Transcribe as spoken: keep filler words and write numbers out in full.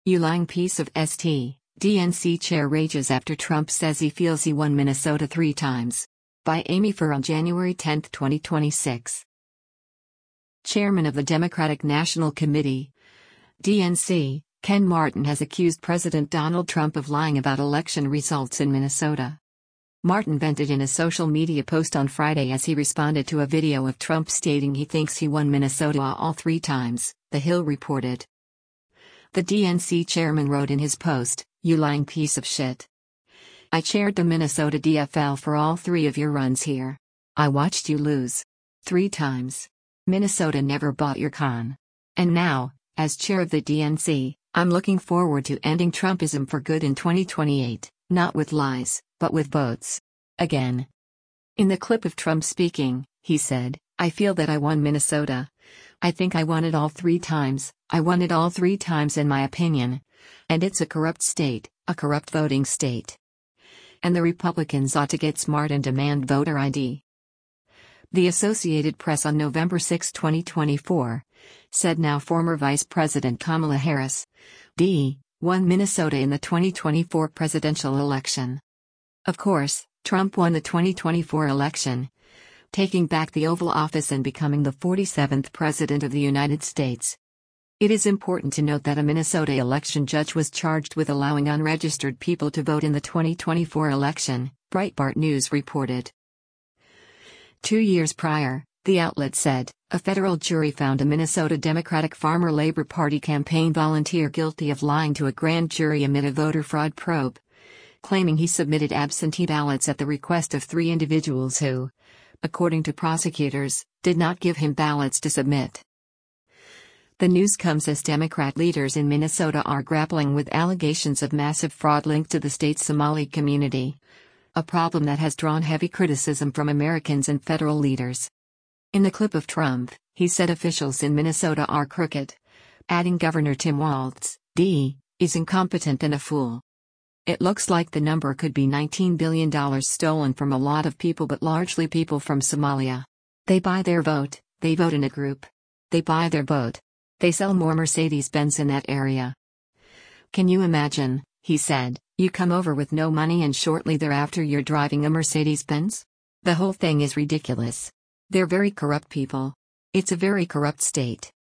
You lying piece of st. D N C chair rages after Trump says he feels he won Minnesota three times. By Amy Farrell, January tenth, twenty twenty-six. Chairman of the Democratic National Committee, D N C, Ken Martin has accused President Donald Trump of lying about election results in Minnesota. Martin vented in a social media post on Friday as he responded to a video of Trump stating he thinks he won Minnesota all three times, The Hill reported. The D N C chairman wrote in his post, "You lying piece of shit. I chaired the Minnesota D F L for all three of your runs here. I watched you lose. Three times. Minnesota never bought your con. And now, as chair of the D N C, I'm looking forward to ending Trumpism for good in twenty twenty-eight, not with lies, but with votes. Again." In the clip of Trump speaking, he said, "I feel that I won Minnesota. I think I won it all three times, I won it all three times in my opinion. And it's a corrupt state, a corrupt voting state. And the Republicans ought to get smart and demand voter I D." The Associated Press on November sixth, twenty twenty-four, said now former Vice President Kamala Harris, D, won Minnesota in the twenty twenty-four presidential election. Of course, Trump won the twenty twenty-four election, taking back the Oval Office and becoming the forty-seventh President of the United States. It is important to note that a Minnesota election judge was charged with allowing unregistered people to vote in the twenty twenty-four election, Breitbart News reported. Two years prior, the outlet said, a federal jury found a Minnesota Democratic Farmer Labor Party campaign volunteer guilty of lying to a grand jury amid a voter fraud probe, claiming he submitted absentee ballots at the request of three individuals who, according to prosecutors, did not give him ballots to submit. The news comes as Democrat leaders in Minnesota are grappling with allegations of massive fraud linked to the state's Somali community, a problem that has drawn heavy criticism from Americans and federal leaders. In the clip of Trump, he said officials in Minnesota are crooked, adding Governor Tim Walz, D, is incompetent and a fool. It looks like the number could be nineteen billion dollars stolen from a lot of people, but largely people from Somalia. They buy their vote, they vote in a group. They buy their vote. They sell more Mercedes-Benz in that area. Can you imagine, he said, you come over with no money and shortly thereafter you're driving a Mercedes-Benz? The whole thing is ridiculous. They're very corrupt people. It's a very corrupt state.